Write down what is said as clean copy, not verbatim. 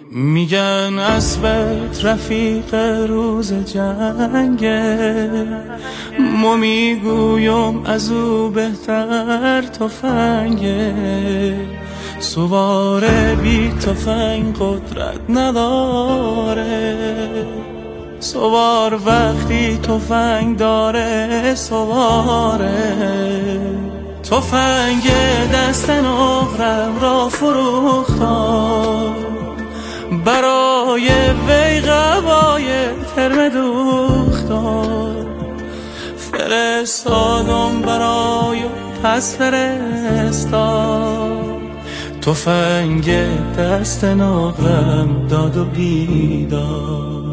میگن اسبت رفیق روز جنگه، ما میگویم از او بهتر تفنگه. سوار بی تفنگ قدرت نداره، سوار وقتی تفنگ داره سواره. تفنگ دست نقرم را فروختم، برای وی قبای ترم دوختم. فرستادم برای پس فرستاد، تفنگ دست نقرم داد و بیداد.